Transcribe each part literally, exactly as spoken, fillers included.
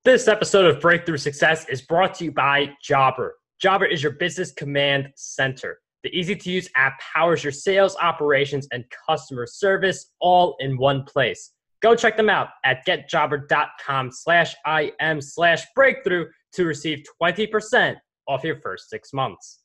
This episode of Breakthrough Success is brought to you by Jobber. Jobber is your business command center. The easy-to-use app powers your sales, operations, and customer service all in one place. Go check them out at getjobber.com slash im slash breakthrough to receive twenty percent off your first six months.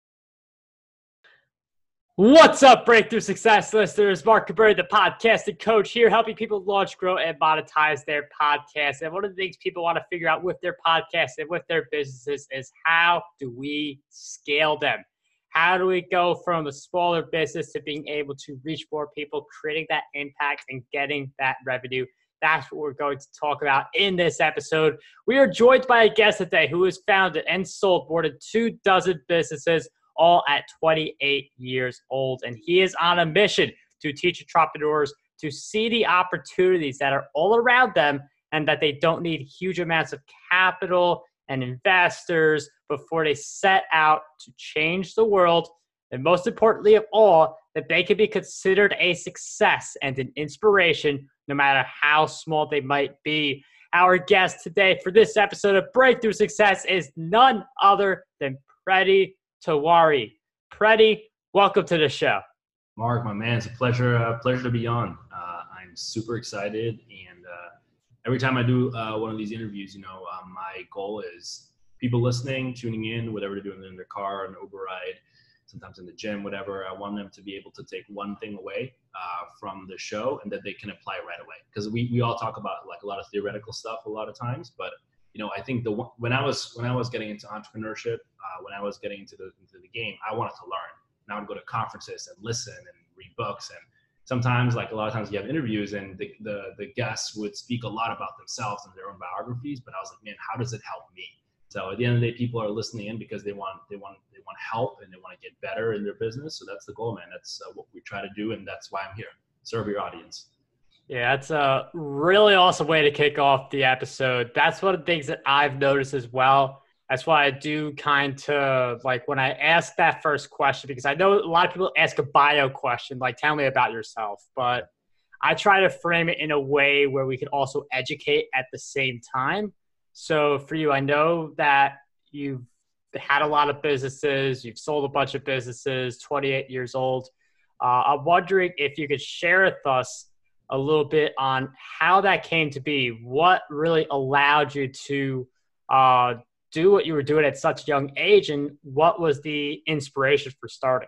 What's up, Breakthrough Success listeners? Mark Cabrera, the podcasting coach here, helping people launch, grow, and monetize their podcasts. And one of the things people want to figure out with their podcasts and with their businesses is how do we scale them? How do we go from a smaller business to being able to reach more people, creating that impact and getting that revenue? That's what we're going to talk about in this episode. We are joined by a guest today who has founded and sold more than two dozen businesses, all at twenty-eight years old. And he is on a mission to teach entrepreneurs to see the opportunities that are all around them and that they don't need huge amounts of capital and investors before they set out to change the world. And most importantly of all, that they can be considered a success and an inspiration no matter how small they might be. Our guest today for this episode of Breakthrough Success is none other than Pretti Tiwari. Pretti, welcome to the show. Mark, my man, it's a pleasure, uh, pleasure to be on. Uh, I'm super excited, and uh, every time I do uh, one of these interviews, you know, um, my goal is people listening, tuning in, whatever they're doing in their car, an Uber ride, sometimes in the gym, whatever. I want them to be able to take one thing away uh, from the show, and that they can apply right away. Because we we all talk about like a lot of theoretical stuff a lot of times, but you know, I think the when I was when I was getting into entrepreneurship, uh, when I was getting into the into the game, I wanted to learn. And I would go to conferences and listen and read books. And sometimes, like a lot of times, you have interviews, and the the, the guests would speak a lot about themselves and their own biographies. But I was like, man, how does it help me? So at the end of the day, people are listening in because they want they want they want help and they want to get better in their business. So that's the goal, man. That's uh, what we try to do, and that's why I'm here. Serve your audience. Yeah, that's a really awesome way to kick off the episode. That's one of the things that I've noticed as well. That's why I do kind of like when I ask that first question, because I know a lot of people ask a bio question, like tell me about yourself, but I try to frame it in a way where we can also educate at the same time. So for you, I know that you've had a lot of businesses, you've sold a bunch of businesses, twenty-eight years old. Uh, I'm wondering if you could share with us a little bit on how that came to be. What really allowed you to uh, do what you were doing at such a young age, and what was the inspiration for starting?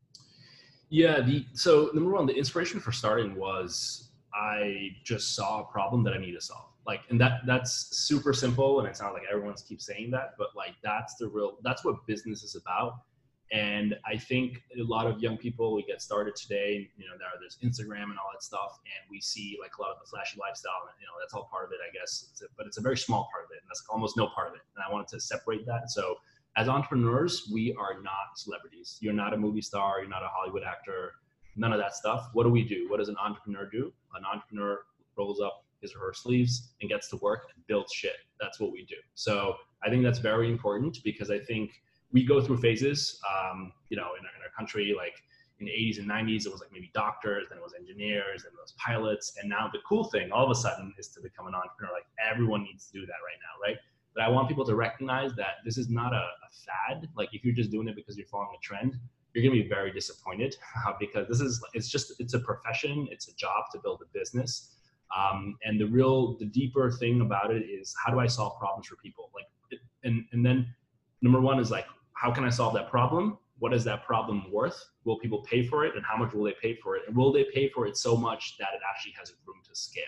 Yeah, the so number one, the inspiration for starting was I just saw a problem that I need to solve. Like, and that that's super simple, and it's not like everyone keeps saying that, but like that's the real, that's what business is about. And I think a lot of young people, we get started today, you know, there, there's Instagram and all that stuff, and we see like a lot of the flashy lifestyle, and you know, that's all part of it, I guess. It's a, but it's a very small part of it, and that's almost no part of it. And I wanted to separate that. So as entrepreneurs, we are not celebrities. You're not a movie star. You're not a Hollywood actor. None of that stuff. What do we do? What does an entrepreneur do? An entrepreneur rolls up his or her sleeves and gets to work and builds shit. That's what we do. So I think that's very important, because I think we go through phases, um, you know, in our, in our country, like in the eighties and nineties, it was like maybe doctors, then it was engineers, then it was pilots. And now the cool thing all of a sudden is to become an entrepreneur. Like everyone needs to do that right now, right? But I want people to recognize that this is not a, a fad. Like if you're just doing it because you're following a trend, you're going to be very disappointed uh, because this is, it's just, it's a profession. It's a job to build a business. Um, and the real, the deeper thing about it is, how do I solve problems for people? Like, it, and, and then number one is like, how can I solve that problem? What is that problem worth? Will people pay for it? And how much will they pay for it? And will they pay for it so much that it actually has room to scale?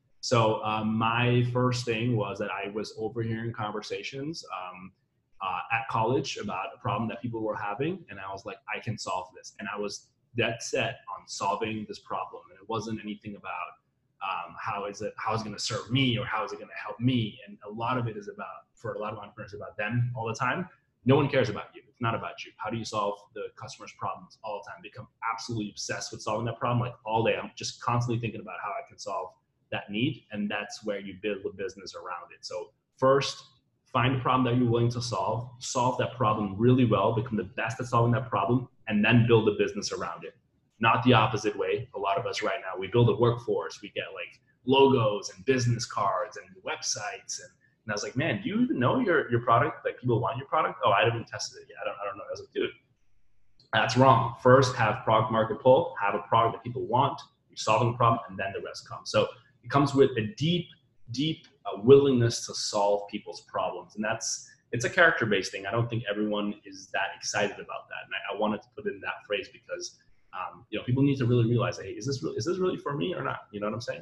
So um, my first thing was that I was overhearing conversations um, uh, at college about a problem that people were having. And I was like, I can solve this. And I was dead set on solving this problem. And it wasn't anything about um, how is it, how is it going to serve me, or how is it going to help me? And a lot of it is about, for a lot of entrepreneurs, about them all the time. No one cares about you. It's not about you. How do you solve the customer's problems all the time? Become absolutely obsessed with solving that problem. Like all day, I'm just constantly thinking about how I can solve that need. And that's where you build a business around it. So first, find a problem that you're willing to solve, solve that problem really well, become the best at solving that problem, and then build a business around it. Not the opposite way. A lot of us right now, we build a workforce. We get like logos and business cards and websites, and And I was like, man, do you even know your, your product? Like people want your product? Oh, I haven't tested it yet. I don't, I don't know. I was like, dude, that's wrong. First, have product market pull, have a product that people want, you're solving the problem, and then the rest comes. So it comes with a deep, deep uh, willingness to solve people's problems. And that's, it's a character-based thing. I don't think everyone is that excited about that. And I, I wanted to put in that phrase because, um, you know, people need to really realize, hey, is this really, is this really for me or not? You know what I'm saying?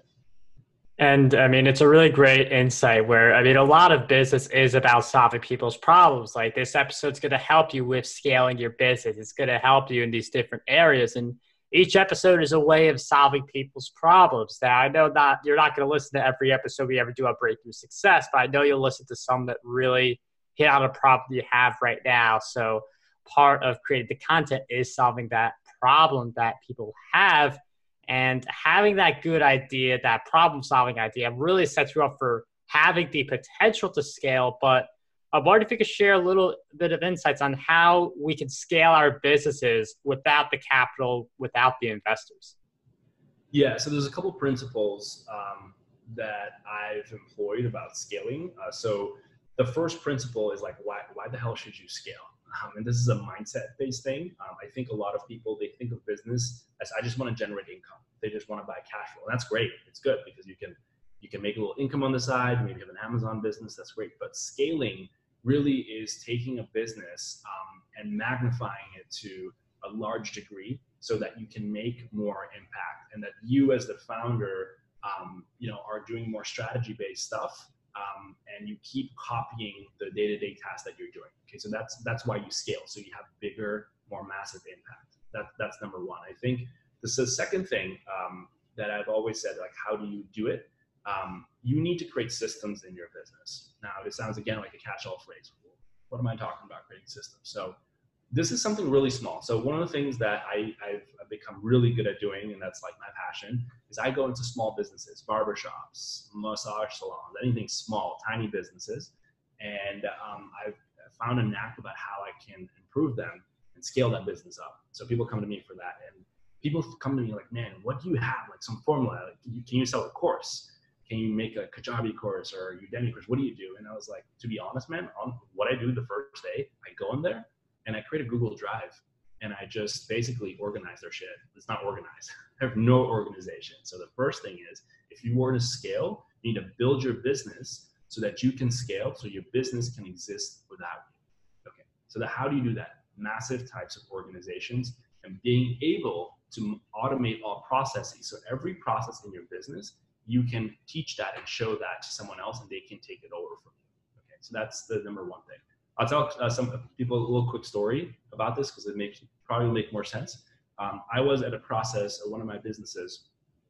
And I mean, it's a really great insight where, I mean, a lot of business is about solving people's problems. Like this episode's going to help you with scaling your business. It's going to help you in these different areas. And each episode is a way of solving people's problems. Now, I know that you're not going to listen to every episode we ever do on Breakthrough Success, but I know you'll listen to some that really hit on a problem you have right now. So part of creating the content is solving that problem that people have. And having that good idea, that problem-solving idea, really sets you up for having the potential to scale. But I wonder if you could share a little bit of insights on how we can scale our businesses without the capital, without the investors. Yeah, so there's a couple principles um, that I've employed about scaling. Uh, so the first principle is like, why, why the hell should you scale? Um, and this is a mindset-based thing. Um, I think a lot of people, they think of business as I just want to generate income. They just want to buy cash flow. And that's great. It's good because you can you can make a little income on the side. Maybe you have an Amazon business. That's great. But scaling really is taking a business um, and magnifying it to a large degree so that you can make more impact and that you as the founder, um, you know, are doing more strategy-based stuff. Um, and you keep copying the day-to-day tasks that you're doing. Okay, so that's that's why you scale. So you have bigger, more massive impact. That that's number one. I think this is the second thing um, that I've always said, like, how do you do it? Um, you need to create systems in your business. Now, it sounds again like a catch-all phrase. What am I talking about? Creating systems. So this is something really small. So one of the things that I, I've, I've become really good at doing, and that's like my passion, is I go into small businesses, barbershops, massage salons, anything small, tiny businesses. And um, I've found a knack about how I can improve them and scale that business up. So people come to me for that. And people come to me like, man, what do you have? Like some formula, like, can you, can you sell a course? Can you make a Kajabi course or a Udemy course? What do you do? And I was like, to be honest, man, on what I do the first day, I go in there and I create a Google Drive and I just basically organize their shit. It's not organized. I have no organization. So the first thing is, if you were to scale, you need to build your business so that you can scale, so your business can exist without you. Okay, so the, how do you do that? Massive types of organizations and being able to automate all processes. So every process in your business, you can teach that and show that to someone else and they can take it over from you. Okay, so that's the number one thing. I'll tell uh, some people a little quick story about this because it makes probably make more sense. Um, I was at a process of one of my businesses.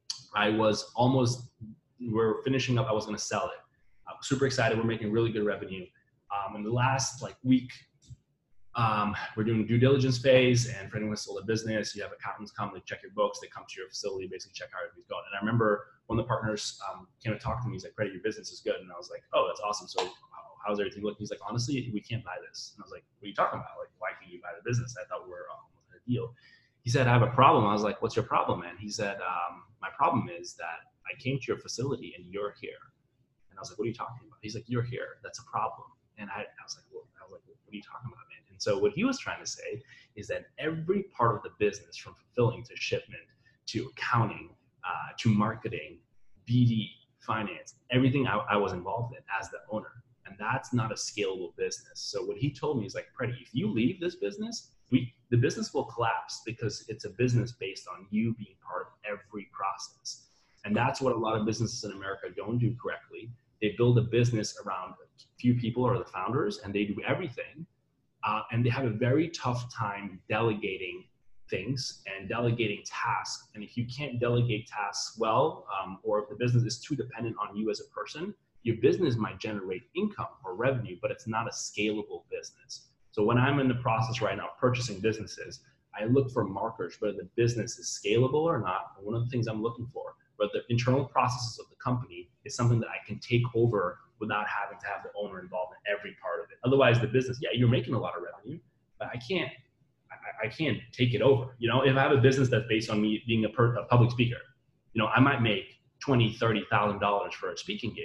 I was almost, we're finishing up, I was going to sell it. I'm super excited. We're making really good revenue. Um, in the last like week, um, we're doing due diligence phase, and for anyone who sold a business, you have accountants come, they check your books, they come to your facility, basically check how everything's going. And I remember one of the partners um, came to talk to me. He's like, "Credit, your business is good." And I was like, "Oh, that's awesome. So how's everything looking?" He's like, "Honestly, we can't buy this." And I was like, "What are you talking about? Like, why can't you buy the business? I thought we were almost in a deal." He said, "I have a problem." I was like, "What's your problem, man?" He said, um, "My problem is that I came to your facility and you're here." And I was like, "What are you talking about?" He's like, "You're here. That's a problem." And I, I was like, well, I was like, "What are you talking about, man?" And so what he was trying to say is that every part of the business, from fulfilling to shipment to accounting uh, to marketing, B D, finance, everything I, I was involved in as the owner. And that's not a scalable business. So what he told me is like, "Freddie, if you leave this business, we the business will collapse because it's a business based on you being part of every process." And that's what a lot of businesses in America don't do correctly. They build a business around a few people or the founders, and they do everything. Uh, and they have a very tough time delegating things and delegating tasks. And if you can't delegate tasks well, um, or if the business is too dependent on you as a person, your business might generate income or revenue, but it's not a scalable business. So when I'm in the process right now of purchasing businesses, I look for markers whether the business is scalable or not. And one of the things I'm looking for, whether the internal processes of the company is something that I can take over without having to have the owner involved in every part of it. Otherwise, the business, yeah, you're making a lot of revenue, but I can't, I, I can't take it over. You know, if I have a business that's based on me being a, per, a public speaker, you know, I might make twenty, thirty thousand dollars for a speaking gig.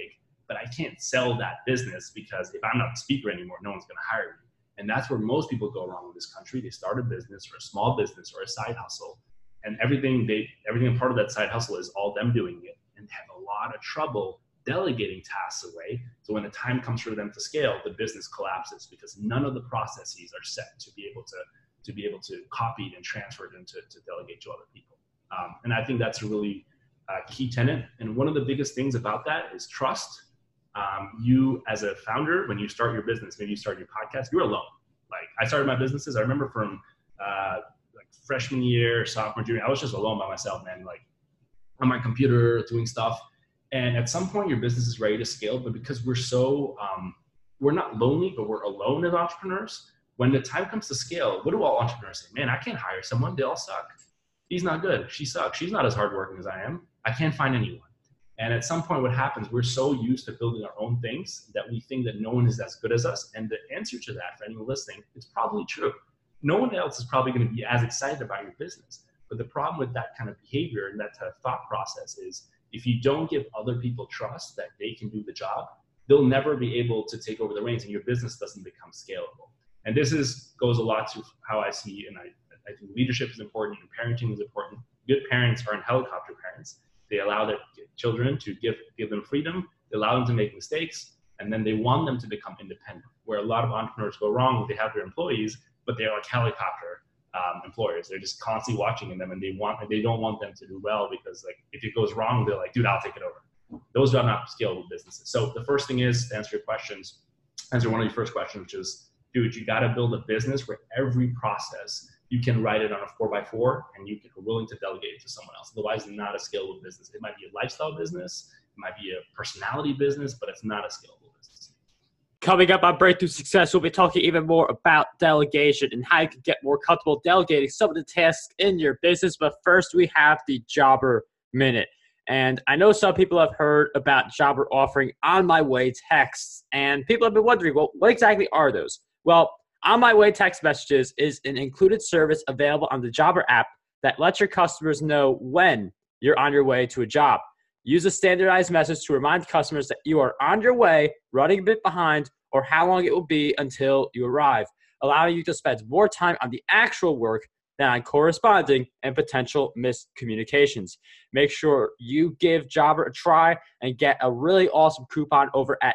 but I can't sell that business because if I'm not the speaker anymore, no one's going to hire me. And that's where most people go wrong in this country. They start a business or a small business or a side hustle, and everything they everything part of that side hustle is all them doing it, and have a lot of trouble delegating tasks away. So when the time comes for them to scale, the business collapses because none of the processes are set to be able to to be able to copy it and transfer it and to, to delegate to other people. Um, and I think that's a really uh, key tenet. And one of the biggest things about that is trust. Um, you as a founder, when you start your business, maybe you start your podcast, you're alone. Like I started my businesses. I remember from uh, like freshman year, sophomore, junior, I was just alone by myself, man, like on my computer doing stuff. And at some point your business is ready to scale, but because we're so, um, we're not lonely, but we're alone as entrepreneurs. When the time comes to scale, what do all entrepreneurs say? Man, I can't hire someone. They all suck. He's not good. She sucks. She's not as hardworking as I am. I can't find anyone. And at some point what happens, we're so used to building our own things that we think that no one is as good as us. And the answer to that, for anyone listening, it's probably true. No one else is probably going to be as excited about your business. But the problem with that kind of behavior and that kind of thought process is if you don't give other people trust that they can do the job, they'll never be able to take over the reins and your business doesn't become scalable. And this is goes a lot to how I see, and I, I think leadership is important and parenting is important. Good parents aren't helicopter parents. They allow their children to give, give them freedom, they allow them to make mistakes, and then they want them to become independent. Where a lot of entrepreneurs go wrong, they have their employees, but they're like helicopter um, employers. They're just constantly watching them, and they want, they don't want them to do well because like if it goes wrong, they're like, dude, I'll take it over. Those are not scalable businesses. So the first thing is to answer your questions, answer one of your first questions, which is, dude, you got to build a business where every process you can write it on a four by four and you are willing to delegate it to someone else. Otherwise, it's not a scalable business. It might be a lifestyle business, it might be a personality business, but it's not a scalable business. Coming up on Breakthrough Success, we'll be talking even more about delegation and how you can get more comfortable delegating some of the tasks in your business. But first, we have the Jobber Minute. And I know some people have heard about Jobber offering On My Way texts, and people have been wondering, well, what exactly are those? Well, On My Way text messages is an included service available on the Jobber app that lets your customers know when you're on your way to a job. Use a standardized message to remind customers that you are on your way, running a bit behind, or how long it will be until you arrive, allowing you to spend more time on the actual work than on corresponding and potential miscommunications. Make sure you give Jobber a try and get a really awesome coupon over at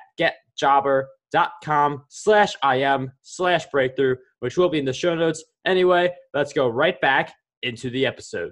getjobber.com slash IM slash breakthrough, which will be in the show notes. Anyway, let's go right back into the episode.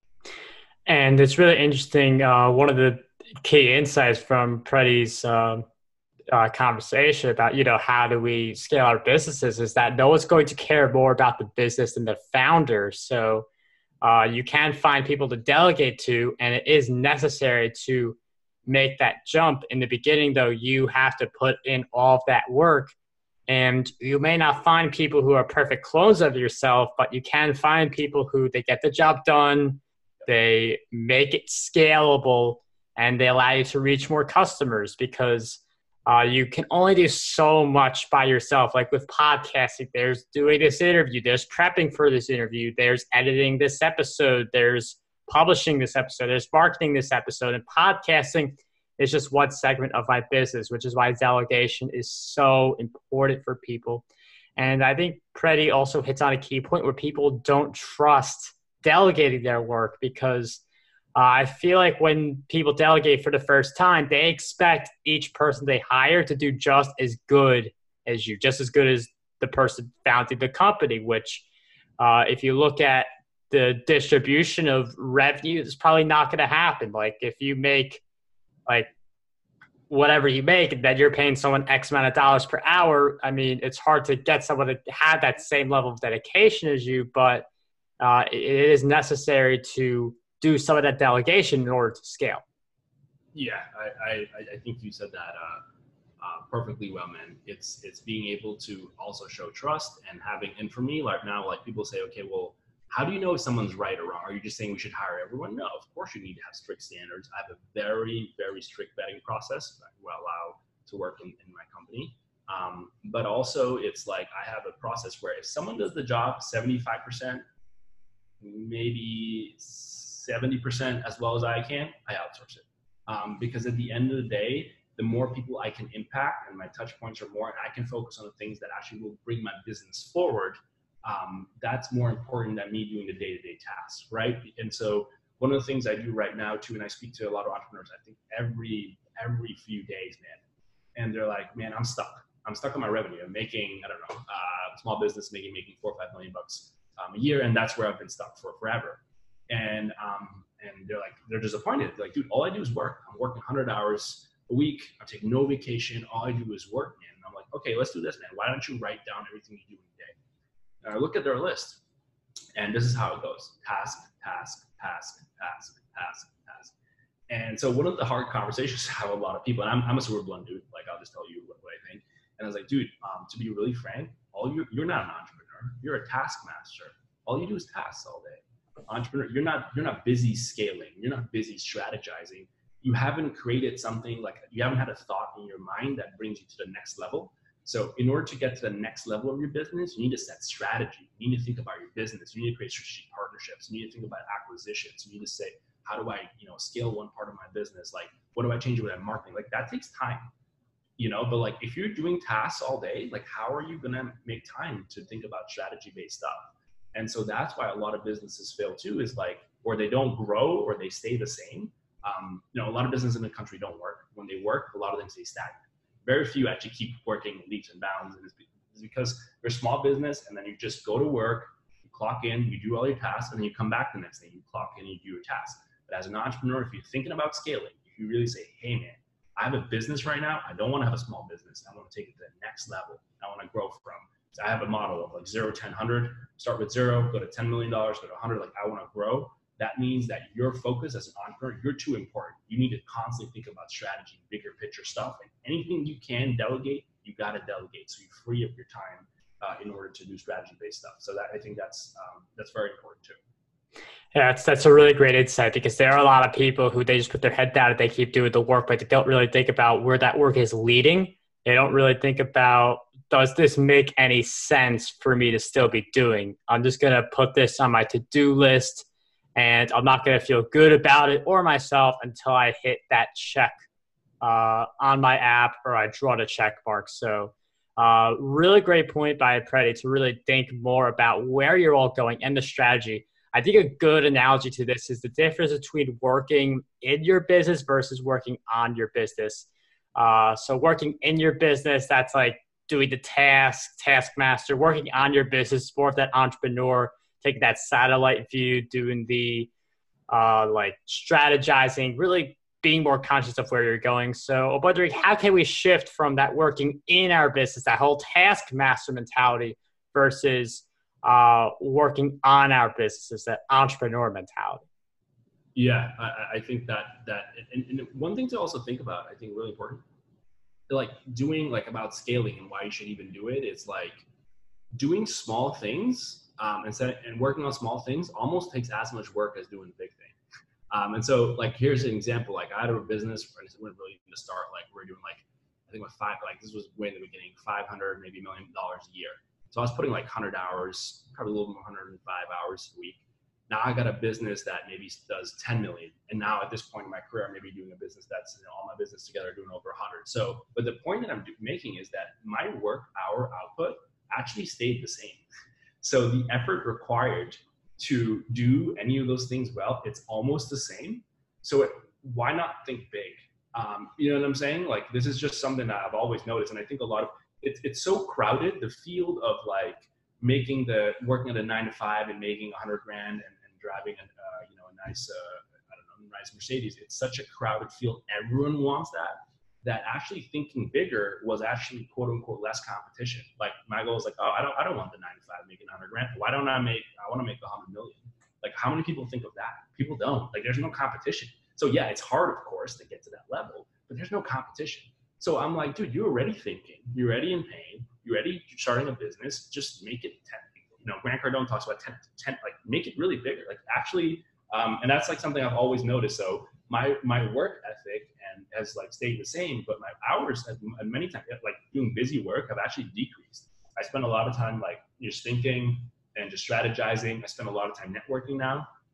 And it's really interesting. Uh, one of the key insights from Pretty's um, uh, conversation about, you know, how do we scale our businesses is that no one's going to care more about the business than the founder. So uh, you can find people to delegate to, and it is necessary to make that jump. In the beginning, though, you have to put in all of that work. And you may not find people who are perfect clones of yourself, but you can find people who they get the job done, they make it scalable, and they allow you to reach more customers because uh, you can only do so much by yourself. Like with podcasting, there's doing this interview, there's prepping for this interview, there's editing this episode, there's publishing this episode, there's marketing this episode, and podcasting is just one segment of my business, which is why delegation is so important for people. And I think Pretty also hits on a key point where people don't trust delegating their work because uh, I feel like when people delegate for the first time, they expect each person they hire to do just as good as you, just as good as the person founding the company, which uh, if you look at the distribution of revenue, it's probably not going to happen. Like if you make like whatever you make, and then you're paying someone X amount of dollars per hour, I mean, it's hard to get someone to have that same level of dedication as you, but uh, it is necessary to do some of that delegation in order to scale. Yeah, I, I, I think you said that uh, uh, perfectly well, man. It's it's being able to also show trust and having, and for me, like now, like people say, okay, well, how do you know if someone's right or wrong? Are you just saying we should hire everyone? No, of course you need to have strict standards. I have a very, very strict vetting process that I allow to work in, in my company. Um, but also it's like I have a process where if someone does the job seventy-five percent, maybe seventy percent as well as I can, I outsource it. Um, because at the end of the day, the more people I can impact and my touch points are more, and I can focus on the things that actually will bring my business forward. Um, that's more important than me doing the day-to-day tasks, right? And so one of the things I do right now too, and I speak to a lot of entrepreneurs, I think every every few days, man, and they're like, man, I'm stuck. I'm stuck on my revenue. I'm making, I don't know, uh, small business making making four or five million bucks um, a year, and that's where I've been stuck for forever. And um, and they're like, they're disappointed. They're like, dude, all I do is work. I'm working one hundred hours a week. I take no vacation. All I do is work, man. And I'm like, okay, let's do this, man. Why don't you write down everything you do in a day? And I look at their list, and this is how it goes: task, task, task, task, task, task. And so one of the hard conversations I have with a lot of people, and I'm, I'm a super blunt dude, like I'll just tell you what, what I think. And I was like, dude, um, to be really frank, all you you're not an entrepreneur. You're a taskmaster. All you do is tasks all day. Entrepreneur, you're not you're not busy scaling. You're not busy strategizing. You haven't created something, like you haven't had a thought in your mind that brings you to the next level. So in order to get to the next level of your business, you need to set strategy. You need to think about your business. You need to create strategic partnerships. You need to think about acquisitions. You need to say, how do I, you know, scale one part of my business? Like, what do I change with my marketing? Like that takes time, you know, but like if you're doing tasks all day, like how are you going to make time to think about strategy-based stuff? And so that's why a lot of businesses fail too, is like, or they don't grow or they stay the same. Um, you know, a lot of businesses in the country don't work. When they work, a lot of them stay stagnant. Very few actually keep working leaps and bounds. And it's because you're a small business and then you just go to work, you clock in, you do all your tasks, and then you come back the next day, you clock in, you do your tasks. But as an entrepreneur, if you're thinking about scaling, if you really say, hey man, I have a business right now, I don't want to have a small business. I want to take it to the next level. I want to grow from, so I have a model of like zero, ten, one hundred, start with zero, go to ten million dollars, go to one hundred, like I want to grow. That means that your focus as an entrepreneur, you're too important. You need to constantly think about strategy, bigger picture stuff, and anything you can delegate, you got to delegate. So you free up your time uh, in order to do strategy-based stuff. So that I think that's um, that's very important too. Yeah, that's, that's a really great insight, because there are a lot of people who they just put their head down and they keep doing the work, but they don't really think about where that work is leading. They don't really think about, does this make any sense for me to still be doing? I'm just going to put this on my to-do list, and I'm not going to feel good about it or myself until I hit that check uh, on my app, or I draw the check mark. So uh, really great point by Preti to really think more about where you're all going and the strategy. I think a good analogy to this is the difference between working in your business versus working on your business. Uh, so working in your business, that's like doing the task, taskmaster. Working on your business, more of that entrepreneur, taking that satellite view, doing the uh, like strategizing, really being more conscious of where you're going. So I'm wondering, how can we shift from that working in our business, that whole taskmaster mentality, versus uh, working on our businesses, that entrepreneur mentality? Yeah, I, I think that, that and, and one thing to also think about, I think really important, like doing like about scaling and why you should even do it, is like doing small things um, instead and working on small things almost takes as much work as doing the big thing. Um, and so like, here's an example. Like I had a business, and it wouldn't really to start, like we're doing like, I think with five, like this was way in the beginning, five hundred, maybe a million dollars a year. So I was putting like one hundred hours, probably a little more, one hundred five hours a week. Now I got a business that maybe does ten million. And now at this point in my career, I'm maybe doing a business that's, you know, all my business together doing over one hundred. So, but the point that I'm making is that my work hour output actually stayed the same. So the effort required to do any of those things well, it's almost the same. So it, why not think big? Um, you know what I'm saying? Like, this is just something that I've always noticed. And I think a lot of, it, it's so crowded, the field of like making the, working at a nine to five and making a hundred grand and, and driving a, uh, you know, a nice, uh, I don't know, nice Mercedes. It's such a crowded field. Everyone wants that. That actually thinking bigger was actually quote unquote less competition. Like my goal is like, oh, I don't, I don't want the nine to five making a hundred grand. Why don't I make, I want to make a hundred million. Like how many people think of that? People don't. Like there's no competition. So yeah, it's hard of course to get to that level, but there's no competition. So I'm like, dude, you're already thinking, you're already in pain, you're already starting a business, just make it ten. You know, Grant Cardone talks about ten, ten, like make it really bigger. Like actually, um, and that's like something I've always noticed. So my, my work ethic and has like stayed the same, but my hours have many times, like doing busy work, have actually decreased. I spend a lot of time like just thinking and just strategizing. I spend a lot of time networking now.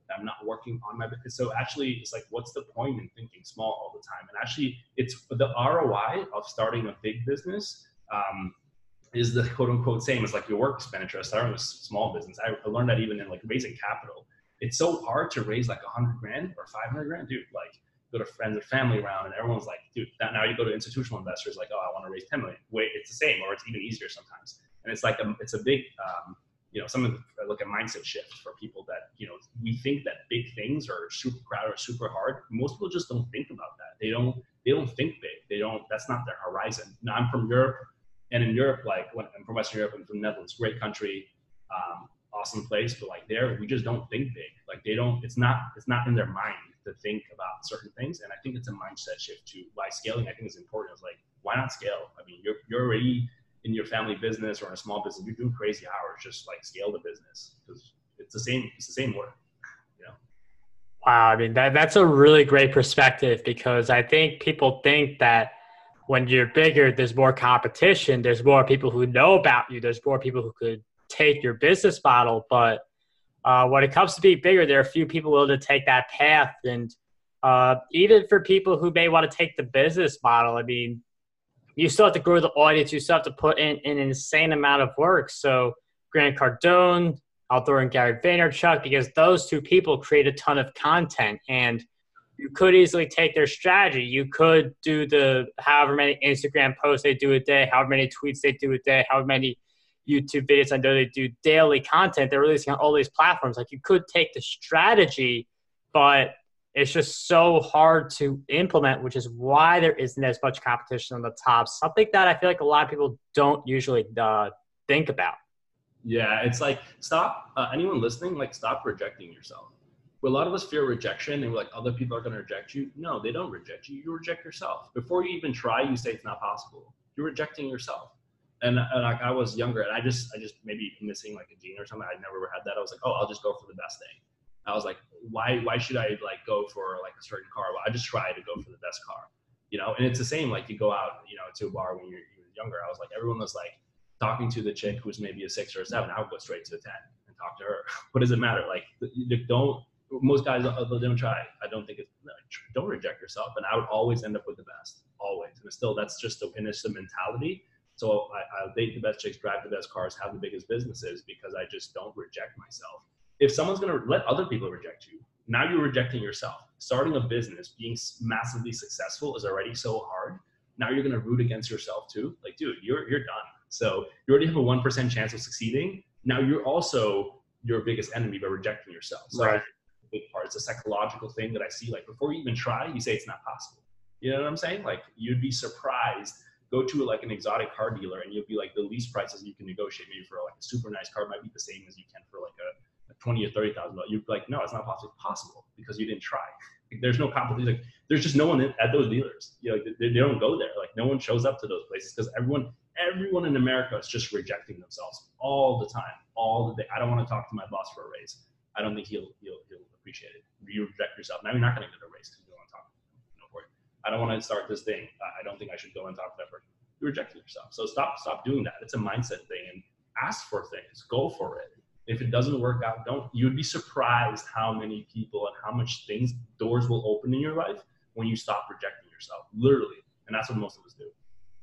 I'm not working on my business. So actually, it's like, what's the point in thinking small all the time? And actually, it's the R O I of starting a big business um, is the quote unquote same as like your work expenditure. Starting a small business, I learned that even in like raising capital, it's so hard to raise like a hundred grand or five hundred grand, dude. Like, go to friends or family around, and everyone's like, dude. That now you go to institutional investors, like, oh, I want to raise ten million. Wait, it's the same, or it's even easier sometimes. And it's like a, it's a big. Um, you know, some of the, like a mindset shift for people that, you know, we think that big things are super crowded or super hard. Most people just don't think about that. They don't, they don't think big. They don't, that's not their horizon. Now I'm from Europe, and in Europe, like when I'm from Western Europe and from the Netherlands, great country, um, awesome place. But like there, we just don't think big. Like they don't, it's not, it's not in their mind to think about certain things. And I think it's a mindset shift to why scaling, I think is important. It's like, why not scale? I mean, you're, you're already in your family business or in a small business, you're doing crazy hours, just like scale the business, because it's the same, it's the same work, you know? Wow. I mean, that that's a really great perspective, because I think people think that when you're bigger, there's more competition. There's more people who know about you. There's more people who could take your business model. But uh, when it comes to being bigger, there are a few people willing to take that path. And uh, even for people who may want to take the business model, I mean, you still have to grow the audience. You still have to put in, in an insane amount of work. So Grant Cardone, I'll throw in Gary Vaynerchuk, because those two people create a ton of content, and you could easily take their strategy. You could do the however many Instagram posts they do a day, however many tweets they do a day, however many YouTube videos. I know they do daily content. They're releasing on all these platforms. Like, you could take the strategy, but it's just so hard to implement, which is why there isn't as much competition on the top. Something that I feel like a lot of people don't usually uh, think about. Yeah, it's like, stop, uh, anyone listening, like stop rejecting yourself. Where a lot of us fear rejection and we're like, other people are going to reject you. No, they don't reject you. You reject yourself. Before you even try, you say it's not possible. You're rejecting yourself. And, and like I was younger, and I just, I just maybe missing like a gene or something. I never had that. I was like, oh, I'll just go for the best thing. I was like, why, why should I like go for like a certain car? Well, I just try to go for the best car, you know? And it's the same, like you go out, you know, to a bar when you're, you're younger. I was like, everyone was like talking to the chick who's maybe a six or a seven. I would go straight to a ten and talk to her. What does it matter? Like, don't, most guys, they don't try. I don't think it's, don't reject yourself. And I would always end up with the best, always. And still, that's just the, and it's the mentality. So I, I'll date the best chicks, drive the best cars, have the biggest businesses, because I just don't reject myself. If someone's going to let other people reject you, now you're rejecting yourself. Starting a business, being massively successful is already so hard. Now you're going to root against yourself too. Like, dude, you're, you're done. So you already have a one percent chance of succeeding. Now you're also your biggest enemy by rejecting yourself. So right. Big part. It's a psychological thing that I see. Like, before you even try, you say it's not possible. You know what I'm saying? Like, you'd be surprised. Go to like an exotic car dealer and you'll be like, the least prices you can negotiate maybe for like a super nice car might be the same as you can for like a twenty or thirty thousand dollars. You're like, no, it's not possible. Possible because you didn't try. Like, there's no competition. Like, there's just no one at those dealers. You know, they, they don't go there. Like, no one shows up to those places because everyone, everyone in America is just rejecting themselves all the time, all the day. I don't want to talk to my boss for a raise. I don't think he'll he'll he'll appreciate it. You reject yourself. Now you're not going to get a raise because you don't want to talk to him. No for it. I don't want to start this thing. I don't think I should go and talk to that person. You're rejecting yourself. So stop stop doing that. It's a mindset thing, and ask for things. Go for it. If it doesn't work out, don't. You'd be surprised how many people and how much things, doors will open in your life when you stop rejecting yourself, literally. And that's what most of us do.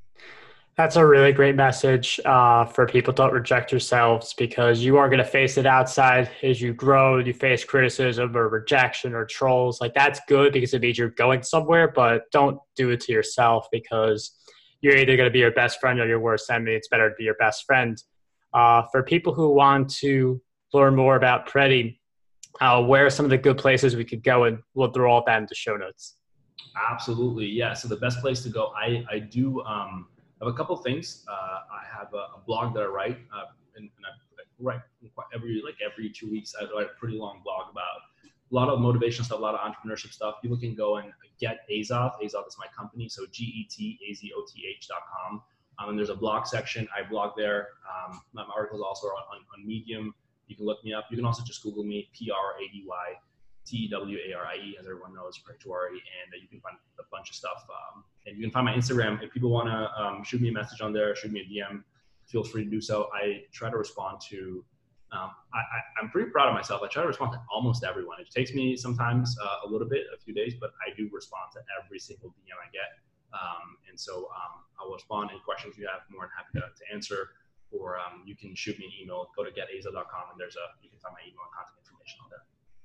That's a really great message uh, for people. Don't reject yourselves, because you are going to face it outside as you grow. You face criticism or rejection or trolls. Like, that's good because it means you're going somewhere, but don't do it to yourself, because you're either going to be your best friend or your worst enemy. It's better to be your best friend. Uh, for people who want to learn more about Preti, uh, where are some of the good places we could go? And we'll throw all that into show notes. Absolutely. Yeah. So the best place to go, I, I do um, have a couple things. Uh, I have a, a blog that I write, uh, and, and I write every, like every two weeks, I write a pretty long blog about a lot of motivational stuff, a lot of entrepreneurship stuff. People can go and get Azoth. Azoth is my company. So G E T A Z O T H dot com. Um, and there's a blog section. I blog there. Um, my articles also are on, on Medium. You can look me up. You can also just Google me, P R A D Y T E W A R I E, as everyone knows, Preti Tiwari, and uh, you can find a bunch of stuff. Um, and you can find my Instagram. If people want to um, shoot me a message on there, shoot me a D M, feel free to do so. I try to respond to Um, I, I, I'm pretty proud of myself. I try to respond to almost everyone. It takes me sometimes uh, a little bit, a few days, but I do respond to every single D M I get. Um, and so um, I will respond. Any questions you have, more than happy to, to answer. Or um, you can shoot me an email. Go to get aza dot com, and there's a you can find my email and contact information on there.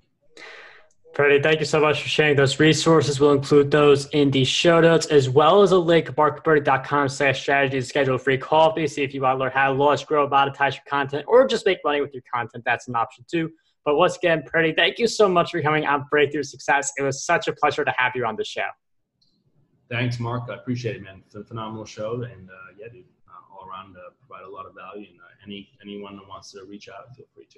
Freddie, thank you so much for sharing those resources. We'll include those in the show notes, as well as a link, mark caberti dot com slash strategy to schedule a free call. See if you want to learn how to launch, grow, monetize your content, or just make money with your content. That's an option too. But once again, Freddie, thank you so much for coming on Breakthrough Success. It was such a pleasure to have you on the show. Thanks, Mark. I appreciate it, man. It's a phenomenal show. And uh, yeah, dude, uh, all around uh, provide a lot of value. And uh, any anyone that wants to reach out, feel free to.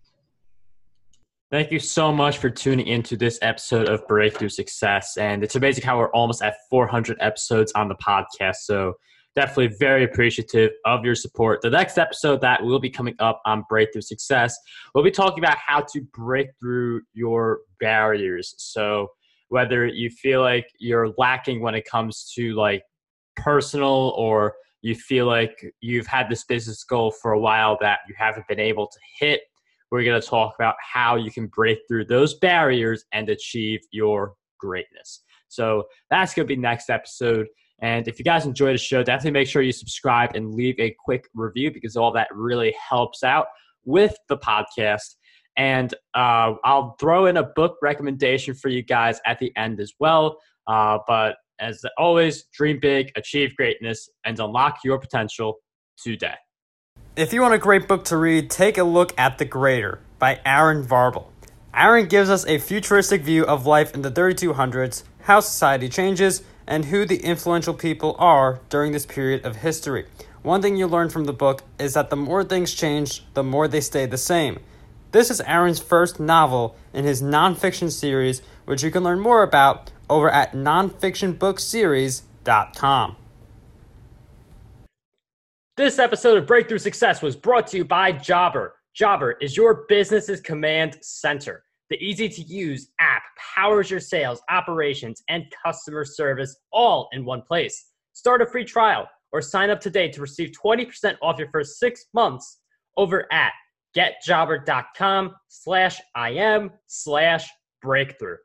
Thank you so much for tuning into this episode of Breakthrough Success. And it's amazing how we're almost at four hundred episodes on the podcast. So definitely very appreciative of your support. The next episode that will be coming up on Breakthrough Success, we'll be talking about how to break through your barriers. So whether you feel like you're lacking when it comes to like personal, or you feel like you've had this business goal for a while that you haven't been able to hit, we're going to talk about how you can break through those barriers and achieve your greatness. So that's going to be next episode. And if you guys enjoyed the show, definitely make sure you subscribe and leave a quick review, because all that really helps out with the podcast. And uh, I'll throw in a book recommendation for you guys at the end as well. Uh, but as always, dream big, achieve greatness, and unlock your potential today. If you want a great book to read, take a look at The Greater by Aaron Varble. Aaron gives us a futuristic view of life in the thirty-two hundreds, how society changes, and who the influential people are during this period of history. One thing you learn from the book is that the more things change, the more they stay the same. This is Aaron's first novel in his nonfiction series, which you can learn more about over at nonfiction book series dot com. This episode of Breakthrough Success was brought to you by Jobber. Jobber is your business's command center. The easy-to-use app powers your sales, operations, and customer service all in one place. Start a free trial or sign up today to receive twenty percent off your first six months over at getjobber dot com slash im slash breakthrough.